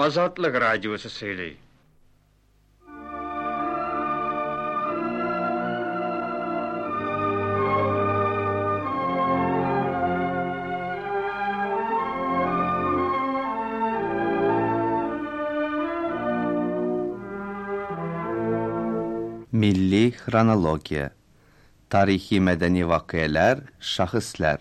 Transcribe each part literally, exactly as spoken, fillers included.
Azadlık Radyosu söyley. Milli Xronologiya. Tarihi medeni vakiyeler, şahıslar.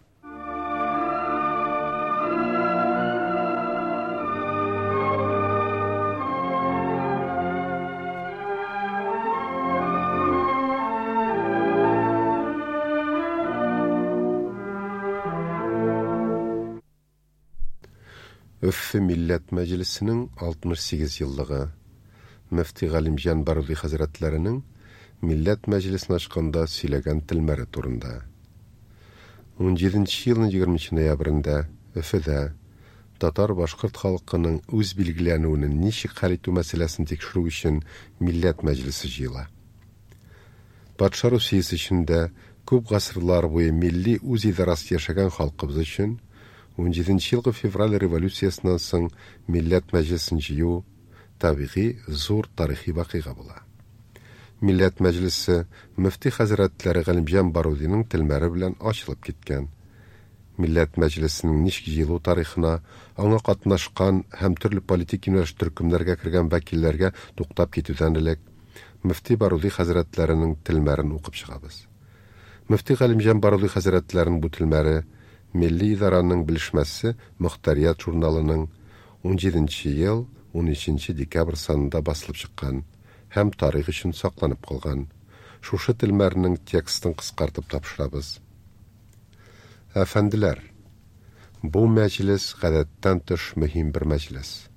Öffü Millet Meclisi'nin altmış sekiz yıllığı. Müfti Galimjan Barudi Hazretlerinin Millet Meclisini açkanda söylegen tilmeri turunda. on yedinci yılın yigirminchi noyabrında Öfü'de Tatar Başkırt halkının öz bilgilenuvinin nişi kalitu meselesini tekşürü için Millet Meclisi jıyla. Batşa Rusiyası içinde köp gasırlar boyu milli öz idarası yaşagan halkımız için on yedinci yılғы fevral revolüsiyasından soň Millet Meclisini jıyu tabiği zor tarihi vakiga bola. Millet Meclisi Müfti Hazretleri Galimjan Barudi'nin tilmeri bilen açılıp gitken. Millet Meclisi'nin nişki jıyu tarihina ana katnaşkan hem türlü politik yöneliş türkümlerge kirgen vekillerge toktap ketüden elek Müfti Barudi Hazretlerinin tilmerini okup çıkabız. Müfti Galimjan Barudi Hazretlerinin bu tilmeri Milli İdaranın bilişmesi Muhtariyat jurnalının on yedinci yıl on üçinchi dekabr sanında basılıp çıkan hem tarih için saklanıp kalgan şuşu tilmerinin tekstin kıskartıp tapşırabız. Efendiler, bu meclis gadetten tış mühim bir meclis.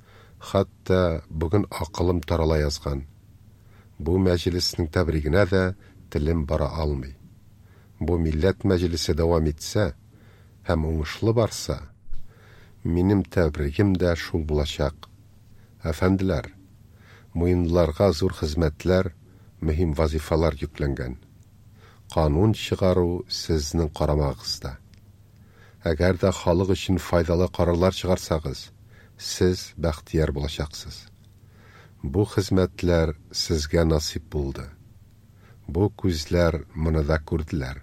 Hatta bugün akılım tarala yazgan. Bu meclisinin tebrigine de tilim bara almay. Bu millet meclisi devam etse, hem oңышlı barsa, minim tebrigim de şul bulaşak. Efendiler, muyunlarga zor hizmetler, mühim vazifalar yüklengen. Kanun çıgaru siznin qaramağızda. Eğer de halık için faydalı kararlar çıgarsağız, siz bəxtiyar bulaşaksız. Bu hizmetler sizge nasip buldu. Bu küzler bunu da kurdiler.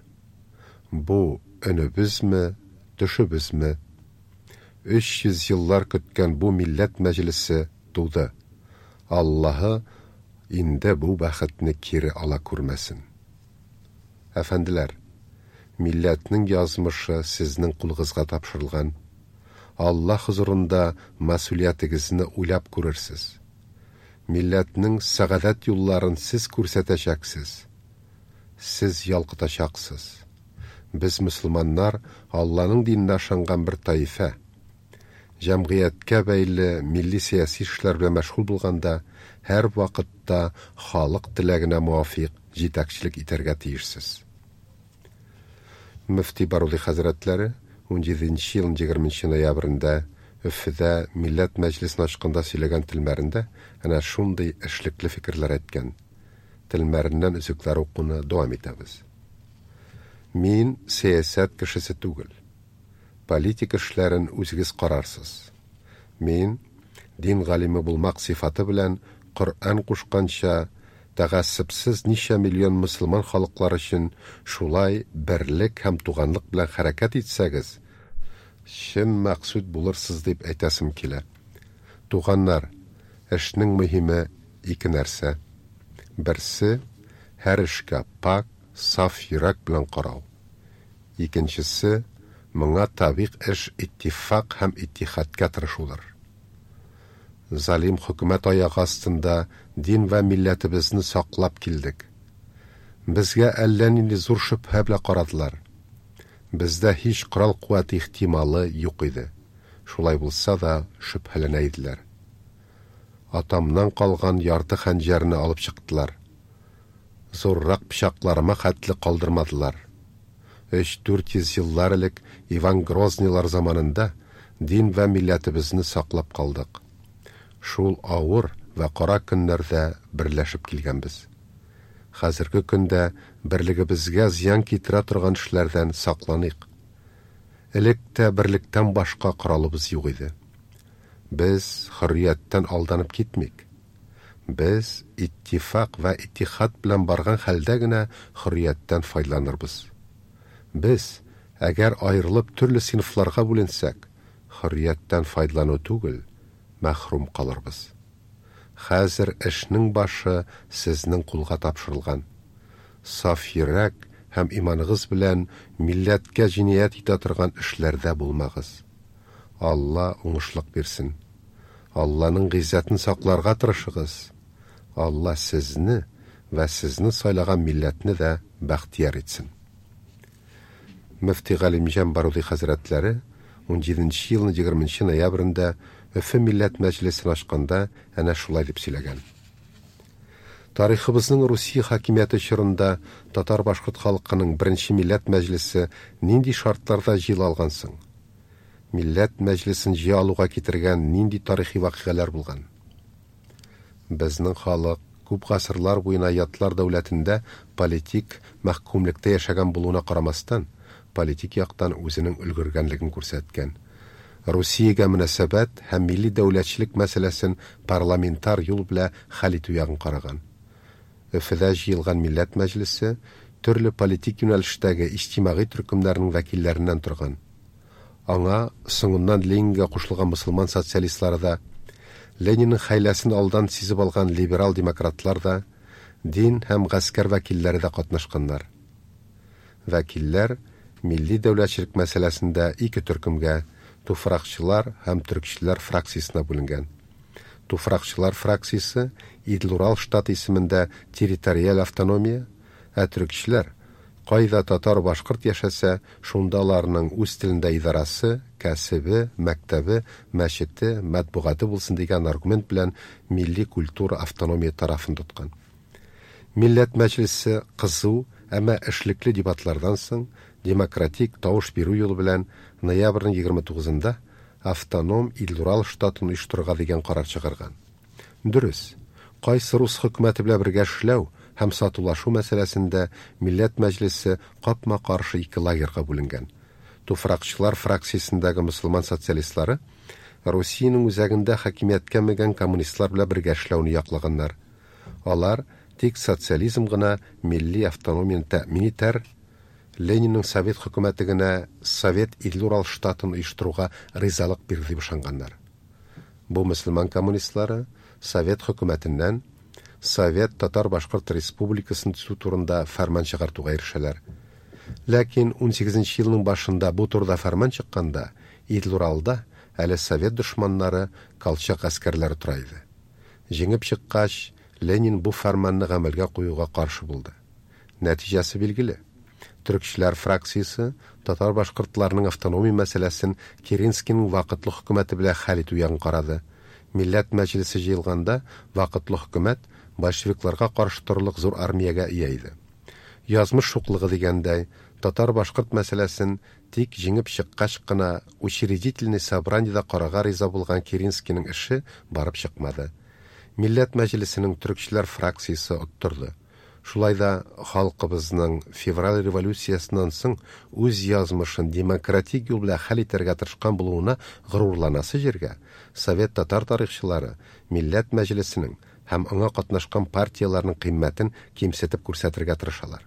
Bu önübüz mü, düşübüz mü? üç yüz yıllar kütken bu millet meclisi doğdu. Allah'ı inde bu bəxtini kiri ala kurmesin. Efendiler, milletinin yazmışı siznin kulğızga tapşırılgan. Allah huzurunda mesuliyetinizni uylap kurursiz. Milletinin saadet yollarını siz kurseteceksiniz. Siz yalqıtacaksınız. Biz Müslümanlar Allah'ın dinine aşangan bir taife. Cemiyetke beyli milli siyasi işler bilen meşgul bulganda her vakitte halk dilegine muvafık jetakçilik iterge tiyirsiz. Müfti Barudi Hazretleri on yedinci yılın yigirminchi noyabrında Öfü'de Millet Meclisini açkanda söylegen tilmerinde ana şunday işlikli fikirler etken. Tilmerinden üzükler okunu devam etemiz. Min siyaset kişisi tugul. Politik işlerin üzgiz kararsız. Min din galimi bulmak sıfatı bilen Kur'an kuşkança təğəssübsiz nice milyon Müslüman halklar için şulay birlik hem tuğanlık bilen hareket etsəgiz, şim maksud bulursiz deyip aytasim kile. Tuğanlar, işinin mühimi iki нәрсе. Birisi, her işke pak, saf yürek bilen qarau. İkincisi, mına tabiq iş ittifak hem ittihatga tırışulur. Zalim hükümet ayağı astında din ve milletimizni saklap kildik. Bizge ellenini zor şüphe bile qaradılar. Bizde hiç kral kuvvet ihtimali yok idi. Şulay bulsa da şüpheleneydiler. Atamdan kalgan yartı xanjerini alıp çıktılar. Zorrak pişaklarıma xatli kaldırmadılar. üç dört yüz yıllar ilik Ivan Groznylar zamanında din ve milletimizni saklap kaldık. Şul ağır ve qara günlerde birleşip kilgenbiz. Hazırkı günde birligimizge ziyan kitire turgan işlerden saklanık. Elikte birlikten başka kralımız yok idi. Biz hürriyetten aldanıp gitmik. Biz ittifak ve ittihat bilen bargan halde gine hürriyetten faydalanırız. Biz, eğer ayrılıp türlü sınıflarga bölünsek, hürriyetten faydalanı tugul, mahrum kalırız. Hazır işning başı sizning kulga tapşırılgan. Saf yürek hem imanıgız bilen milletke cinayet itatirgan işlerde bulmağız. Allah oңuшлык bersin. Allah'ın gizzetini saklarga tırışığız. Allah sizni ve sizni saylagan milletini de baxtiyar etsin. Müfti Galimcan Barudi Hazretleri on yedinci yılın yigirmanchi noyabrında Öfü Millet Meclisini açqanda ana şulay dep söylegen. Tariximizning Rusiya hakimiyeti çırında Tatar Başkurt halkının birinci Millet Meclisi nindi şartlarda jil algansın? Millet Meclisin jil aluga ketirgen nindi tarihi vakigeler bulgan? Bizning halk көп ғасырлар буена ятлар дәүләтендә политик мәхкүмлектә яшәгән булуына карамастан, политик яктан үзенең өлгергәнлеген күрсәткән. Русиягә мөнәсәбәт һәм милли дәүләтчелек мәсьәләсен парламентар юл белән хәл итү ягын караган. Өфедә җыелган Милләт Мәҗлесе төрле политик юнәлештәге иҗтимагый төркемнәрнең вәкилләреннән торган. Аңа соңыннан Ленинга кушылган мөселман социалистлары да, Ленинның хәйләсен алдан сизеп алган либерал демократлар да, дин һәм гаскәр вәкилләре дә катнашканнар. Вәкилләр милли дәүләтчелек мәсьәләсендә ике төркемгә, туфракчылар һәм төркчеләр фракциясенә бүленгән. Туфракчылар фракциясе Идел-Урал штаты исемендә территориаль автономия, ә төркчеләр кайда татар башкорт яшәсә, шунда аларның үз телендә идарасы, кәсебе, мәктәбе, мәчете, матбугаты булсын дигән аргумент белән милли культура автономия тарафын тоткан. Милләт Мәҗлесе кызу, әмма эшлекле дебатлардан соң демократик тавыш бирү юлы белән ноябрьнең егерме тугызында автоном Идел-Урал штатын оештырырга дигән карар чыгарган. Дөрес, кайсы рус хөкүмәте белән бергә эшләү һәм сатулашу мәсьәләсендә Милләт Мәҗлесе капма-каршы ике лагерьга бүленгән. Туфракчылар фракциясендәге мөселман социалистлары Русиянең үзәгендә хакимияткә мегән коммунистлар белән бергә эшләүне яклаганнар. Алар тик социализм гына милли автономияны тәэмин итәр, Ленинның Совет хөкүмәте генә Совет Идел-Урал штатын оештыруга ризалык бирде дип ышанганнар. Бу мөселман коммунистлары Совет хөкүмәтеннән Совет Татар Башкорт Республикасын төзү турында фәрман чыгартуга ирешәләр. Ләкин он сигезенче елның башында бу турыда фәрман чыкканда, Идел-Уралда әле Совет дошманнары Колчак гаскәрләре тора иде. Җиңеп чыккач, Ленин бу фәрманны гамәлгә куюга каршы булды. Нәтиҗәсе билгеле. Төркчеләр фракциясе татар башкортларының автономия мәсьәләсен Керенскийның вакытлы хөкүмәте белән хәл итү ягын карады. Милләт Мәҗлесе җыелганда вакытлы хөкүмәт большевикларга каршы торырлык зур армиягә ия иде. Язмыш шуклыгы дигәндәй, татар башкорт мәсьәләсен тик җиңеп чыккач кына учредительный собраниедә карарга риза булган Керенскийның эше барып чыкмады. Милләт Мәҗлесенең төркчеләр фракциясе оттырды. Шулай да халкыбызның февраль революциясыннан соң үз язмышын демократик юл белән хәл итәргә тырышкан булуына горурланасы җиргә Совет татар тарихчылары Милләт Мәҗлесенең һәм аңа катнашкан партияларның кыйммәтен кимсетеп күрсәтергә тырышалар.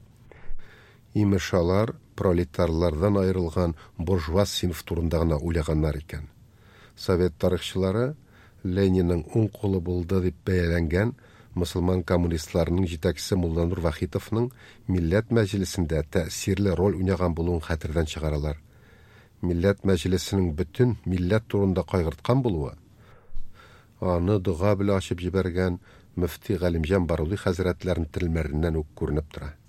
Имеш алар пролетарлардан айрылган буржуаз сыйныф турында гына уйлаганнар икән. Совет тарихчылары Ленинның уң кулы булды дип бәяләнгән мөселман коммунистларның җитәкчесе Мулла Нур Вахитовның Милләт Мәҗлесендә тәэсирле роль уйнаган булуын хәтердән чыгаралар. Милләт Мәҗлесенең бөтен милләт турында кайгырткан булуы, аны дуга белән ачып җибәргән Мөфти Галимҗан Баруди хәзрәтләрнең телмәреннән үк күренеп тора.